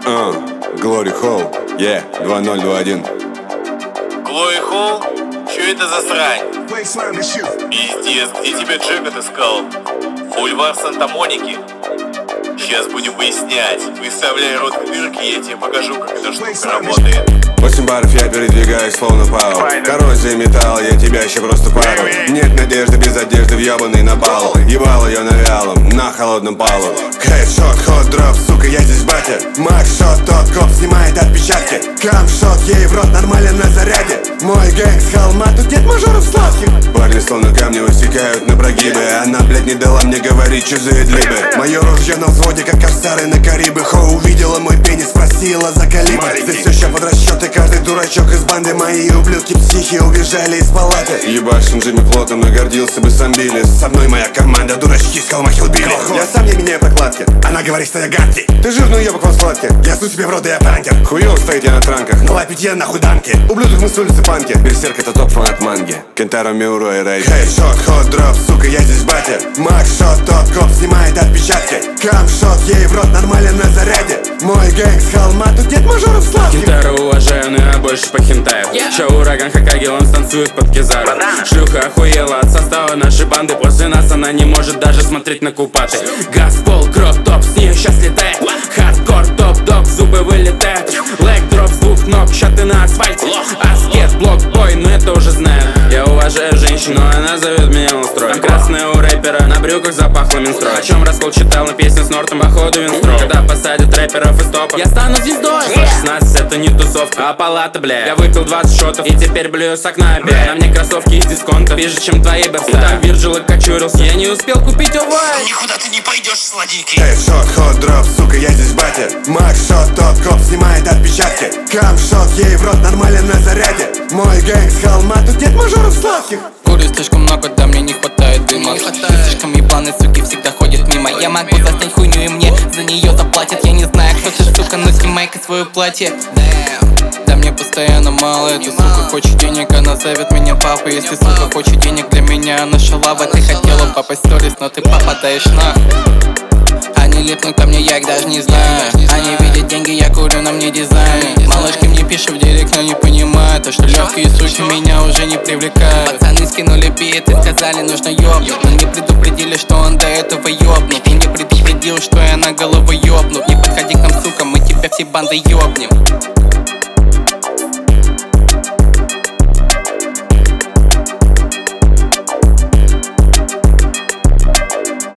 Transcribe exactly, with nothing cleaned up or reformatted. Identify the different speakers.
Speaker 1: Uh, Glory Hall, yeah, два ноль два один.
Speaker 2: Glory Hall? Чё это за срань? Пиздец, где тебя Джек отыскал? Бульвар Санта-Моники? Сейчас будем выяснять. Выставляй рот к дырке, я тебе покажу, как эта штука работает.
Speaker 1: Восемь баров я передвигаюсь словно пау. Коррозия металла, я тебя еще просто пару. Нет надежды без одежды, въебаный на балу. Ебал ее навялом, на холодном полу. Хедшот, хот, дроп, сука, я здесь батя. Макшот, тот коп снимает отпечатки. Камшот, ей в рот нормально на заряде. Мой гэнг с холма, тут нет мажоров сладких. Парни словно камни высекают на прогибы. Она, блядь, не дала мне говорить чужие длибы. Мое ружье на взводе, как корсары на Карибы. Хоу увидела мой пенис, спросила за калибр. Здесь все еще под расчеты, каждый дурачок из банды. Мои ублюдки психи убежали из палаты. Ебашим Джимми плотом, но гордился бы сам Билли. Со мной моя команда, дурачки с холма Хилбилли. Я сам не меняю прокладки, она говорит, что я гадкий. Ты жирный уебок в складке, я су тебе в рот, и я пранкер. Хуёво стоит я на транках, на питье нахуй дамки. Ублюдок мы с улицы панки, Берсерк это топ фанат манги. Кентаро, Миуро и Рейд. Хедшот, хот, дроп, сука, я здесь батя. Макшот, тот коп снимает отпечатки. Камшот, ей в рот нормально на заряде. Мой гэнг с холма, тут нет мажоров сладких.
Speaker 3: Кентаро уважаю, но я больше по хентаю. yeah. Чё ураган Хокаге, он станцует под Кизару. Шлюха охуела от состава нашей банды. После нас она не может даже смотреть на купаты. Газ, пол, кроп, топ, с нее сейчас летает. Хардкор, топ-дог, зубы вылетают. Лэг, дроп, звук, ног, ща ты на асфальте. Аскет, блок, бой, ну это уже знаю. Я уважаю женщину, она зовет меня устроить. Там красная у рэпера, на брюках запахло менстрой. О чем раскол читал на песню с Нортом, походу винстрой. Когда посадят рэперов из топа, я стану звездой. шестнадцать это не тусовка, а палата, бля. Я выпил двадцать шотов и теперь блюю с окна опять. На мне кроссовки из дисконта, ближе, чем твои бэпсы. Там Вирджил и кочурился, я не успел купить овай.
Speaker 2: Никуда ты не пойдешь, сладенький.
Speaker 1: Хедшот, хот, дроп, сука, я здесь батя. Макшот, тот коп снимает отпечатки. Камшот, ей в рот нормально на заряде. Мой гэнг с холма, тут нет мажоров сладких.
Speaker 4: Курю слишком много, да мне не хватает дыма. Не хватает. Слишком ебаные суки всегда ходят мимо. Я могу заснять хуйню и мне за нее заплатят. Я не знаю, кто ты, сука, но снимай-ка свое платье. Damn. Да мне постоянно мало, эта сука хочет денег, она зовет меня папой. Если сука хочет денег для меня, она шалава. Ты хотела попасть в сторис, но ты попадаешь нахуй. Они липнут ко мне, я их даже не знаю. Они видят деньги, я курю, на мне дизайн. Малышки мне пишут в директ, но не понимают то, что легкие суки меня уже не привлекают. Пацаны скинули бит и сказали, нужно ёбнуть. Но не предупредили, что он до этого ёбнут. И не предупредил, что я на голову ёбну. Не подходи к нам, сука, мы тебя все банды ёбнем.